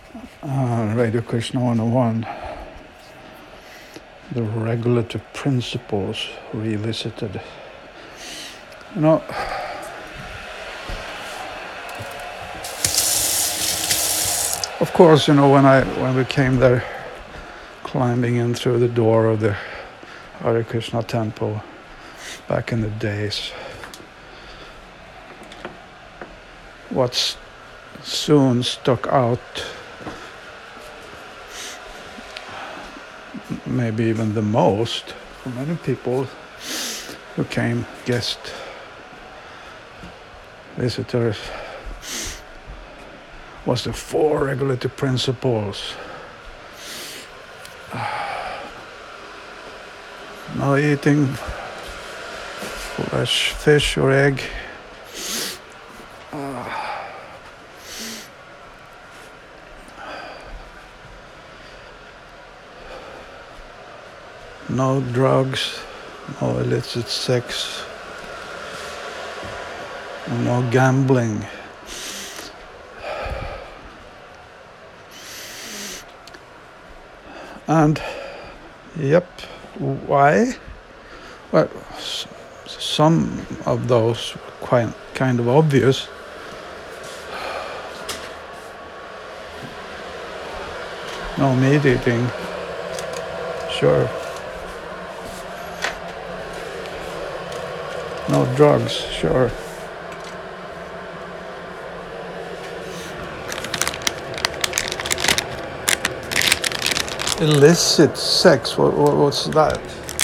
Radio Krishna 101, the regulative principles revisited. You know, of course, when we came there, climbing in through the door of the Hare Krishna temple back in the days, what soon stuck out, maybe even the most, for many people who came, guest visitors, was the 4 regulative principles. No eating flesh, fish or egg. No drugs, no illicit sex, no gambling. And, yep, why? Well, some of those were kind of obvious. No meat eating, sure. No drugs, sure. Illicit sex, what's that?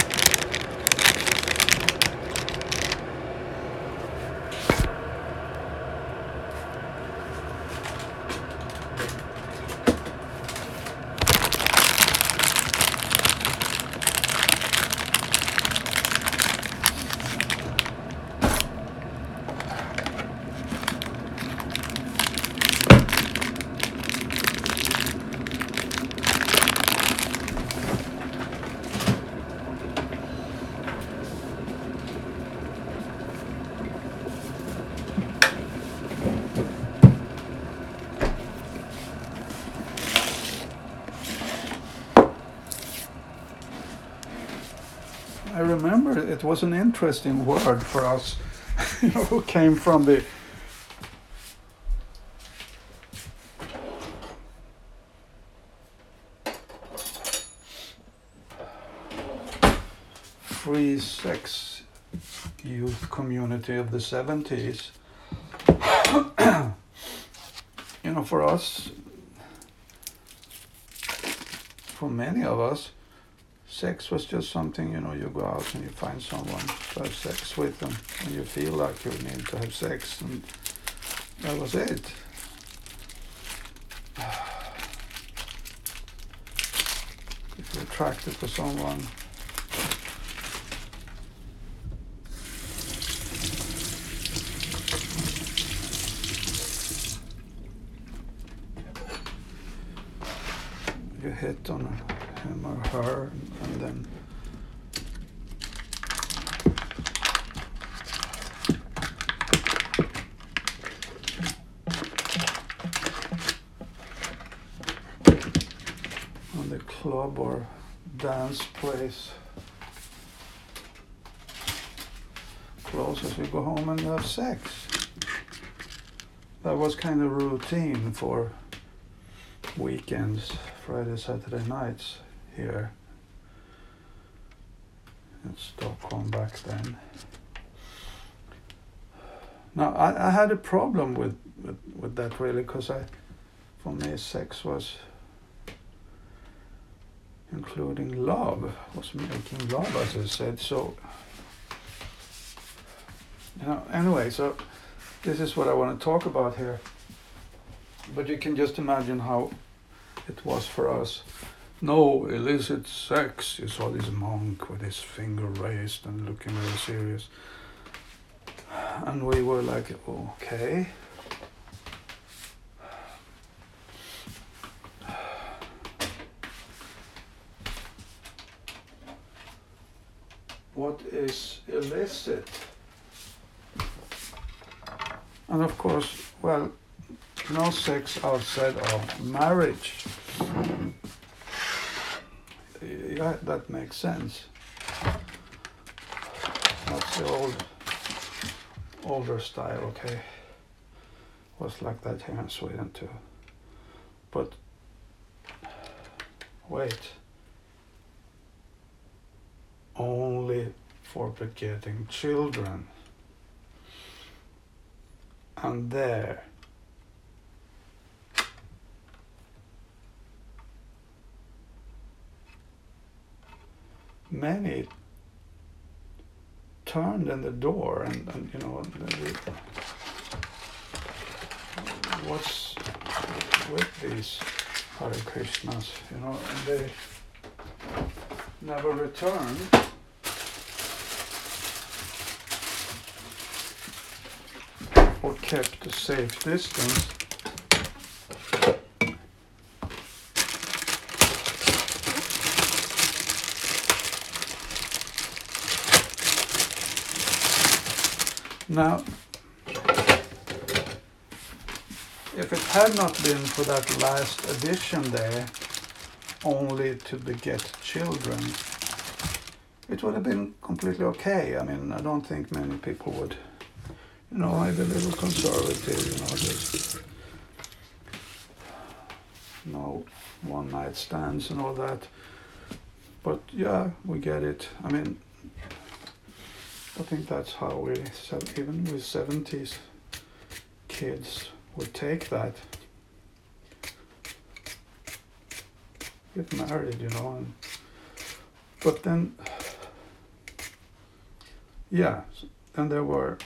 I remember it was an interesting word for us, who came from the free sex youth community of the 70s. For us, for many of us, sex was just something, you go out and you find someone to have sex with, and when you feel like you need to have sex, and that was it. If you're attracted to someone, you hit on him or her, and then on the club or dance place, closest, you go home and you have sex. That was kind of routine for weekends, Friday, Saturday nights here in Stockholm back then. Now, I had a problem with that, really, because for me, sex was including love, was making love, as I said. So, anyway, so this is what I want to talk about here. But you can just imagine how it was for us. No illicit sex. You saw this monk with his finger raised and looking very serious. And we were like, okay. What is illicit? And of course, well, no sex outside of marriage. Yeah, that makes sense. That's the older style, okay. Was like that here in Sweden too. But wait. Only for begetting children. And there many turned in the door and you know, what's with these Hare Krishnas, you know, and they never returned. Or kept a safe distance. Now, if it had not been for that last addition there, only to beget children, it would have been completely okay. I mean, I don't think many people would, you know, I'm a little conservative, you know, just no one night stands and all that. But yeah, we get it. I mean, I think that's how we, even with 70s kids, would take that. Get married, you know. But then, yeah, and there were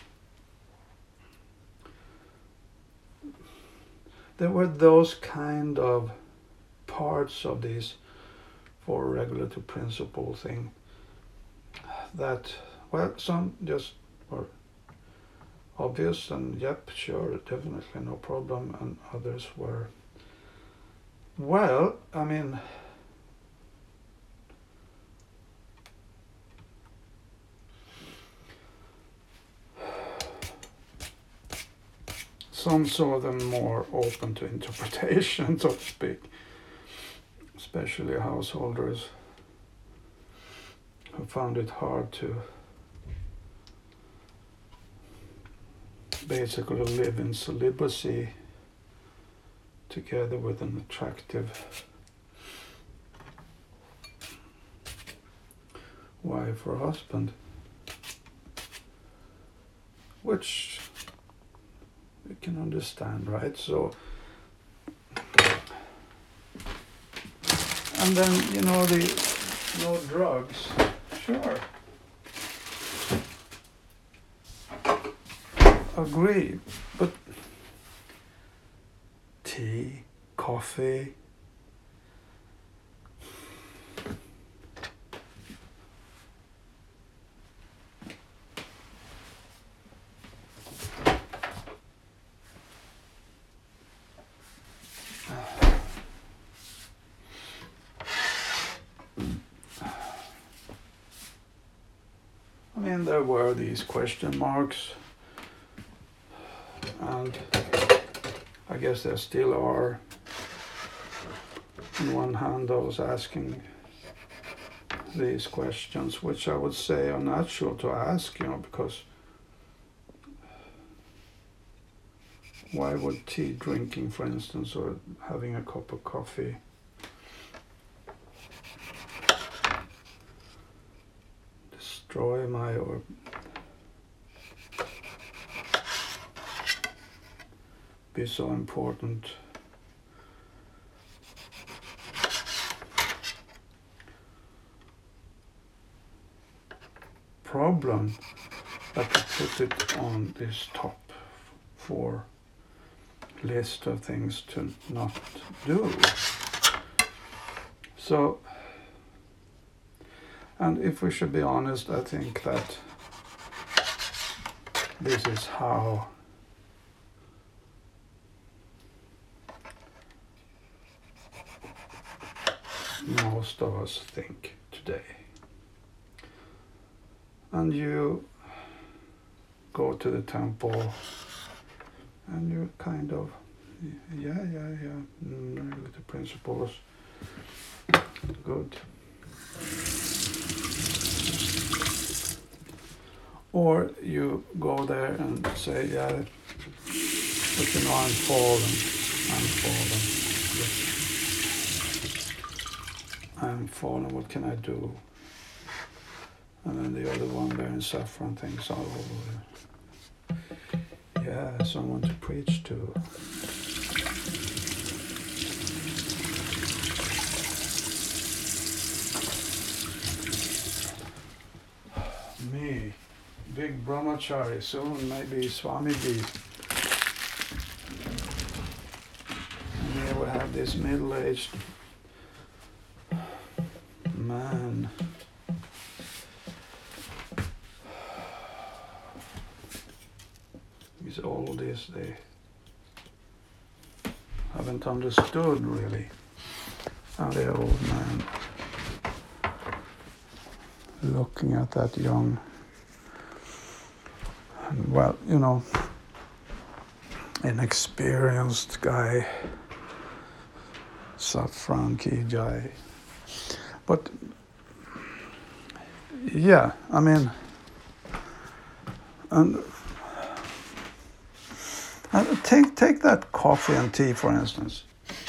those kind of parts of this for regulative principle thing that, well, some just were obvious and yep, sure, definitely no problem, and others were, well, I mean, some saw them more open to interpretation, so to speak, especially householders who found it hard to basically live in celibacy together with an attractive wife or husband, which you can understand, right? So, and then, you know, no drugs, sure. Agree, but tea, coffee, I mean, there were these question marks, and I guess there still are. On one hand, those asking these questions, which I would say are natural to ask, you know, because why would tea drinking, for instance, or having a cup of coffee destroy my or be so important? Problem that to put it on this top 4 list of things to not do. So, and if we should be honest, I think that this is how most of us think today. And you go to the temple and you kind of Yeah. Regulatory principles. Good. Or you go there and say, yeah, but you know, I'm fallen. I'm fallen, what can I do? And then the other one there in saffron thinks, oh, yeah, someone to preach to. Me, big brahmachari, soon maybe Swamiji. And here we have this middle-aged man. These oldies, they haven't understood really. And the old man looking at that young, and well, you know, inexperienced guy, Saffron Ki Jai. But yeah, I mean, and take that coffee and tea for instance.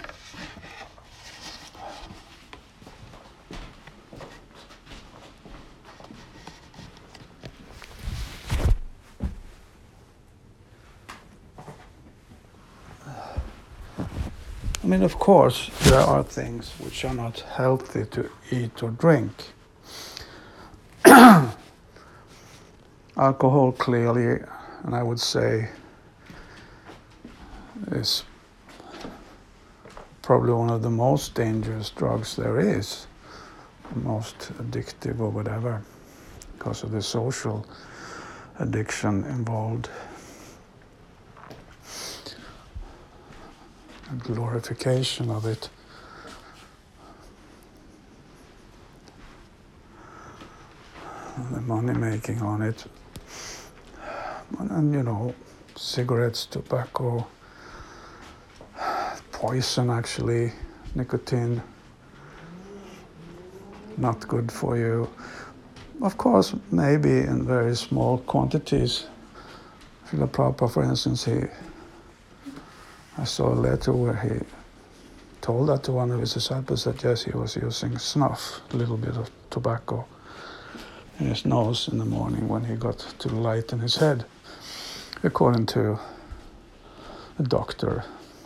I mean, of course, there are things which are not healthy to eat or drink. Alcohol clearly, and I would say, is probably one of the most dangerous drugs there is, the most addictive or whatever, because of the social addiction involved. And glorification of it. And the money making on it. And you know, cigarettes, tobacco, poison actually, nicotine, not good for you. Of course, maybe in very small quantities. Srila Prabhupada, for instance, I saw a letter where he told that to one of his disciples that yes, he was using snuff, a little bit of tobacco in his nose in the morning when he got to the light in his head, according to a doctor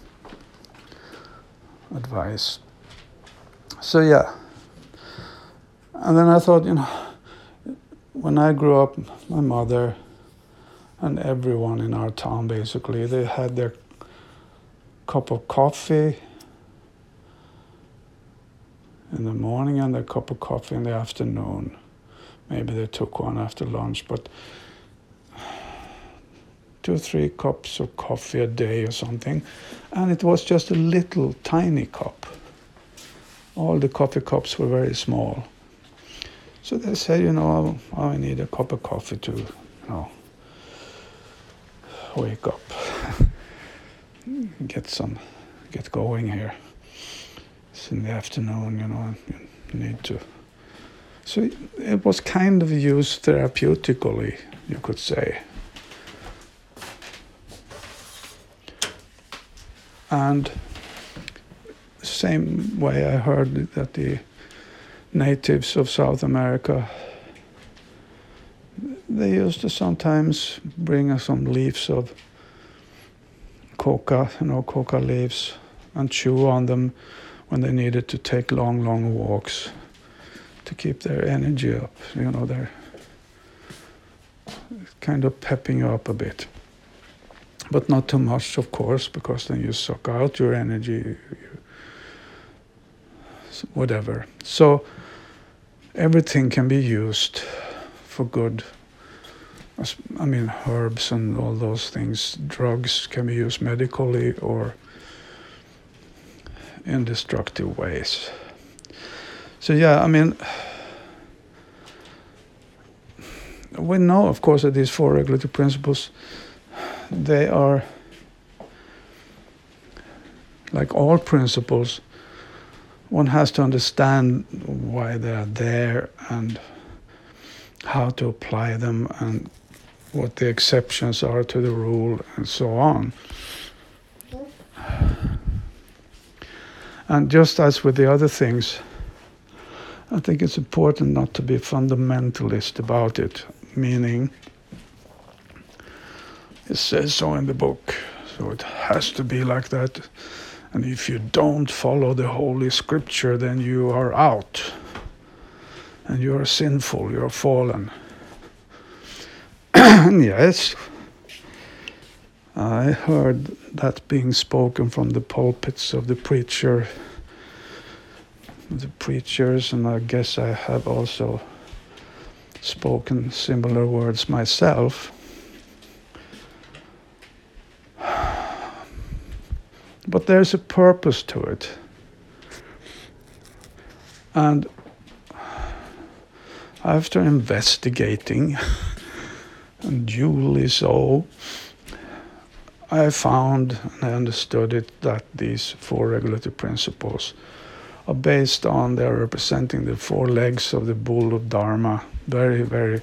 advice. So yeah, and then I thought, you know, when I grew up, my mother and everyone in our town basically, they had their cup of coffee in the morning and their cup of coffee in the afternoon. Maybe they took one after lunch, but 2 or 3 cups of coffee a day or something. And it was just a little tiny cup. All the coffee cups were very small. So they said, you know, I need a cup of coffee to, you know, wake up. Get going here. It's in the afternoon, you know, you need to. So it was kind of used therapeutically, you could say. And same way I heard that the natives of South America, they used to sometimes bring us some leaves of coca, you know, coca leaves, and chew on them when they needed to take long walks to keep their energy up. You know, they're kind of pepping you up a bit. But not too much, of course, because then you suck out your energy, whatever. So everything can be used for good. I mean, herbs and all those things, drugs can be used medically or in destructive ways. So yeah, I mean, we know, of course, that these 4 regulatory principles, they are like all principles, one has to understand why they are there and how to apply them and what the exceptions are to the rule and so on. And just as with the other things, I think it's important not to be fundamentalist about it, meaning it says so in the book, so it has to be like that. And if you don't follow the Holy Scripture, then you are out. And you are sinful, you are fallen. Yes, I heard that being spoken from the pulpits of the preachers, and I guess I have also spoken similar words myself. But there's a purpose to it. And after investigating, and duly so, I found and I understood it that these four regulative principles are based on, they're representing the four legs of the bull of Dharma. Very, very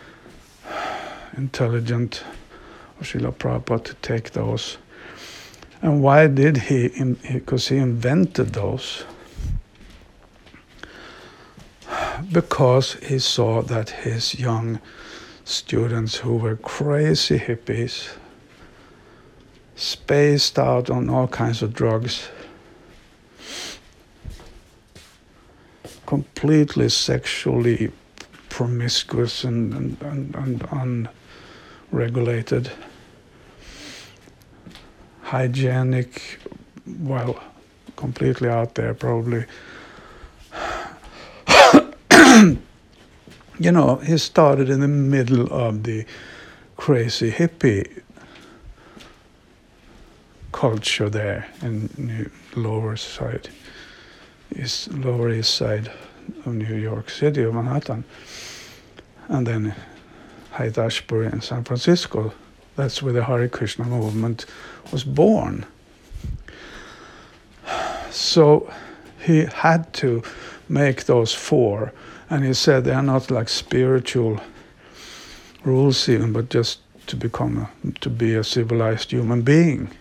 intelligent of Srila Prabhupada to take those. And why did he? Because he invented those. Because he saw that his young students who were crazy hippies, spaced out on all kinds of drugs, completely sexually promiscuous and unregulated, hygienic, well, completely out there probably. You know, he started in the middle of the crazy hippie culture there in Lower East Side of New York City, of Manhattan, and then Haight-Ashbury in San Francisco. That's where the Hare Krishna movement was born. So he had to make those four, and he said they are not like spiritual rules even, but just to be a civilized human being,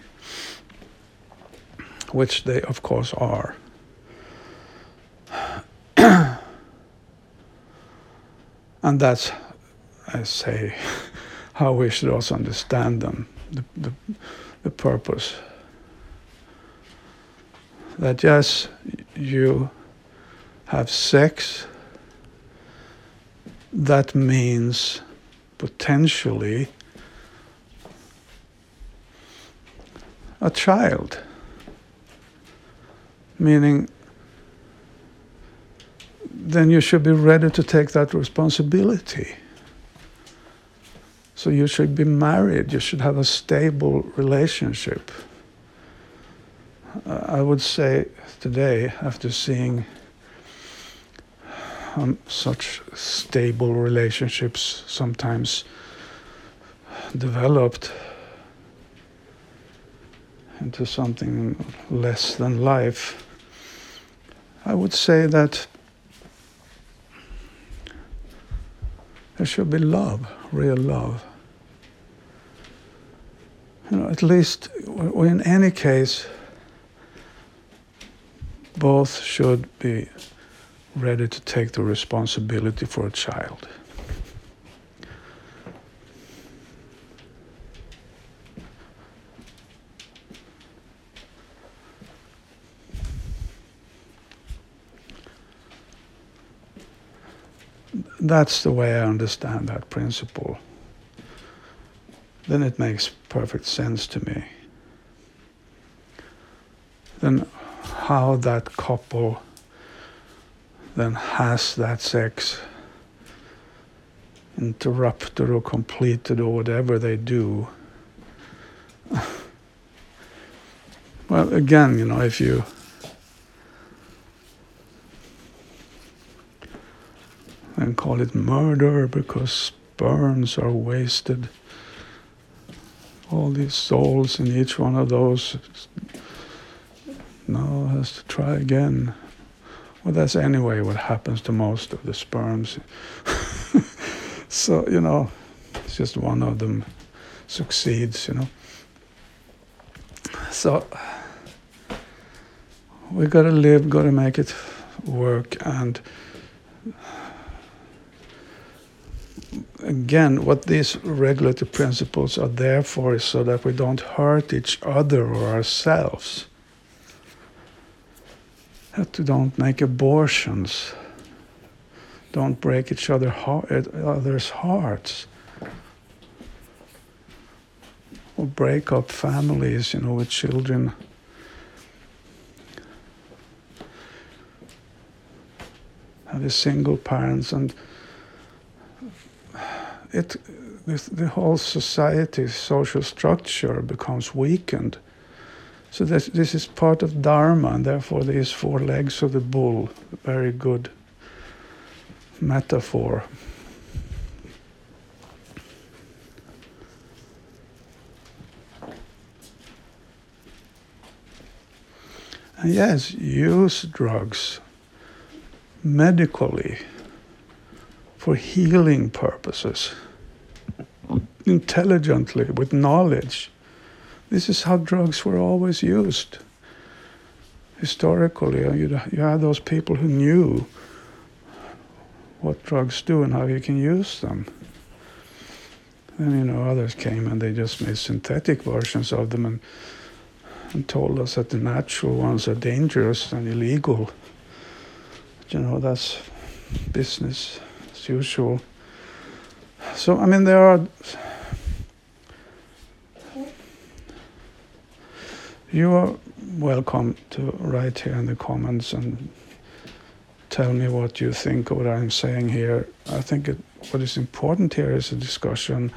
which they of course are. And that's, I say, how we should also understand them, the purpose. That yes, you have sex, that means potentially a child, meaning then you should be ready to take that responsibility. So you should be married, you should have a stable relationship. I would say today, after seeing such stable relationships sometimes developed into something less than life, I would say that there should be love, real love. You know, at least, or in any case, both should be ready to take the responsibility for a child. That's the way I understand that principle. Then it makes perfect sense to me. Then how that couple then has that sex interrupted or completed or whatever they do. Well, again, you know, if you then call it murder because sperms are wasted, all these souls in each one of those try again. Well, that's anyway what happens to most of the sperms. So, it's just one of them succeeds, So, we gotta live, gotta make it work, and again, what these regulative principles are there for is so that we don't hurt each other or ourselves. That we don't make abortions. Don't break each other's hearts. Or break up families, with children. Have a single parents, and the whole society's social structure becomes weakened. So this is part of Dharma, and therefore these 4 legs of the bull, a very good metaphor. And yes, use drugs medically for healing purposes, intelligently, with knowledge. This is how drugs were always used. Historically, you had those people who knew what drugs do and how you can use them. Then, others came and they just made synthetic versions of them and told us that the natural ones are dangerous and illegal. But, that's business as usual. So, there are... You are welcome to write here in the comments and tell me what you think of what I'm saying here. I think what is important here is a discussion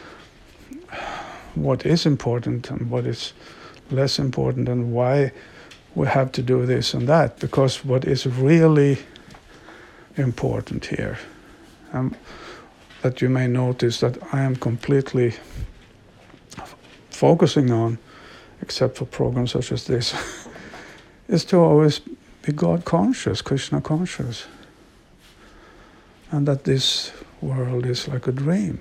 what is important and what is less important and why we have to do this and that, because what is really important here, that you may notice that I am completely focusing on, except for programs such as this, is to always be God conscious, Krishna conscious, and that this world is like a dream.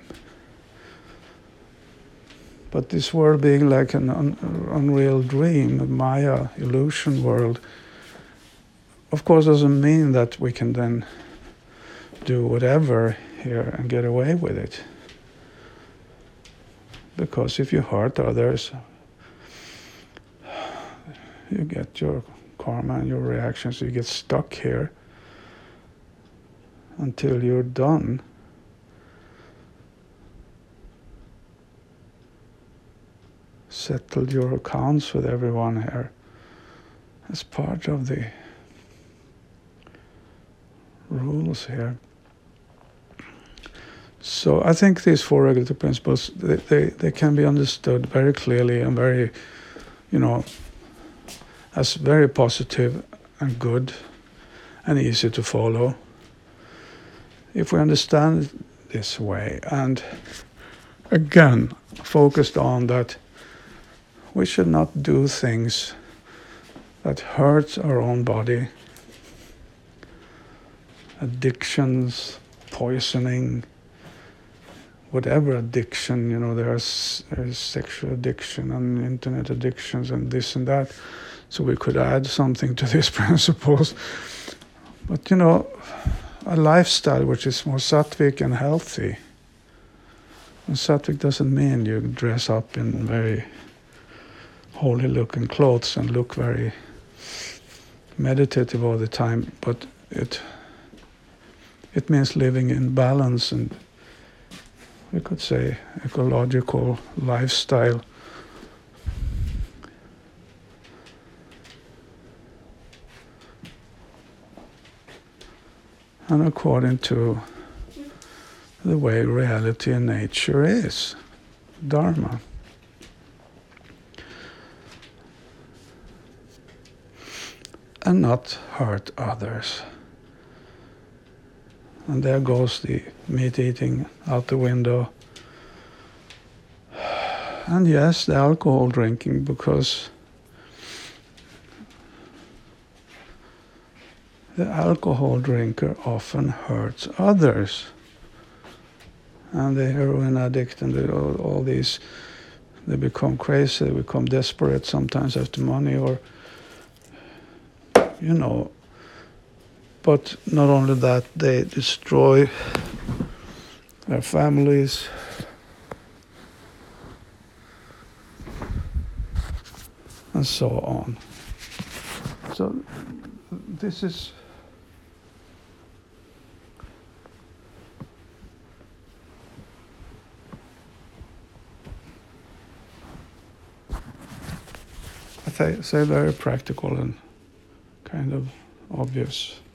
But this world being like an unreal dream, a Maya illusion world, of course doesn't mean that we can then do whatever here and get away with it. Because if you hurt others, you get your karma and your reactions, you get stuck here until you're done. Settled your accounts with everyone here as part of the rules here. So I think these 4 regulative principles, they can be understood very clearly and very, as very positive and good and easy to follow if we understand it this way. And again, focused on that we should not do things that hurt our own body. Addictions, poisoning, whatever addiction, there's sexual addiction and internet addictions and this and that. So we could add something to these principles. But, a lifestyle which is more sattvic and healthy. And sattvic doesn't mean you dress up in very holy looking clothes and look very meditative all the time, but it means living in balance and, we could say, ecological lifestyle. And according to the way reality and nature is, Dharma. And not hurt others. And there goes the meat eating out the window. And yes, the alcohol drinking, because the alcohol drinker often hurts others. And the heroin addict and all these, they become crazy, they become desperate, sometimes after money or, But not only that, they destroy their families. And so on. So this is I say very practical and kind of obvious.